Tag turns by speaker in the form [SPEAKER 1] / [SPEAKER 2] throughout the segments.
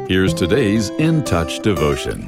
[SPEAKER 1] Here's today's In Touch devotion.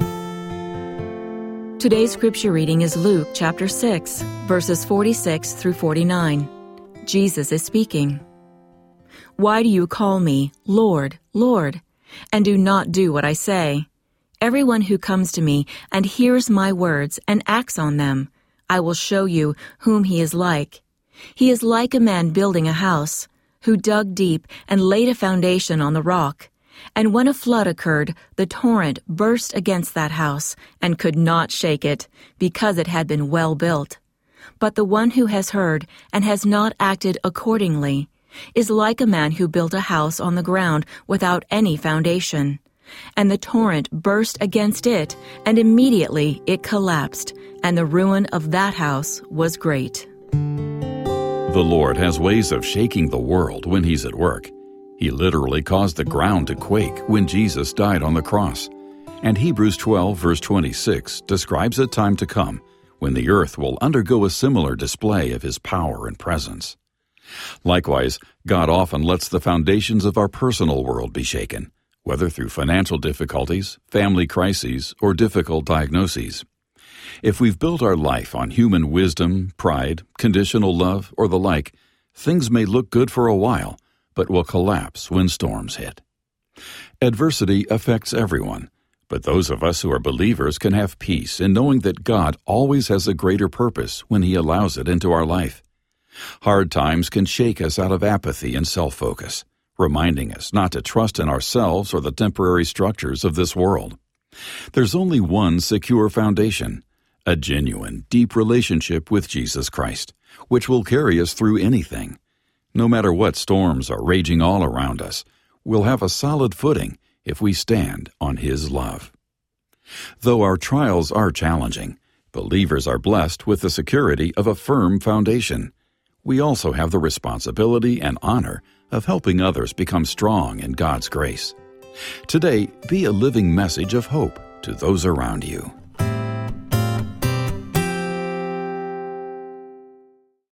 [SPEAKER 2] Today's scripture reading is Luke chapter 6, verses 46 through 49. Jesus is speaking. Why do you call me Lord, Lord, and do not do what I say? Everyone who comes to me and hears my words and acts on them, I will show you whom he is like. He is like a man building a house, who dug deep and laid a foundation on the rock. And when a flood occurred, the torrent burst against that house and could not shake it, because it had been well built. But the one who has heard and has not acted accordingly is like a man who built a house on the ground without any foundation. And the torrent burst against it, and immediately it collapsed, and the ruin of that house was great.
[SPEAKER 1] The Lord has ways of shaking the world when He's at work. He literally caused the ground to quake when Jesus died on the cross. And Hebrews 12, verse 26 describes a time to come when the earth will undergo a similar display of His power and presence. Likewise, God often lets the foundations of our personal world be shaken, whether through financial difficulties, family crises, or difficult diagnoses. If we've built our life on human wisdom, pride, conditional love, or the like, things may look good for a while, but will collapse when storms hit. Adversity affects everyone, but those of us who are believers can have peace in knowing that God always has a greater purpose when He allows it into our life. Hard times can shake us out of apathy and self-focus, reminding us not to trust in ourselves or the temporary structures of this world. There's only one secure foundation, a genuine, deep relationship with Jesus Christ, which will carry us through anything. No matter what storms are raging all around us, we'll have a solid footing if we stand on His love. Though our trials are challenging, believers are blessed with the security of a firm foundation. We also have the responsibility and honor of helping others become strong in God's grace. Today, be a living message of hope to those around you.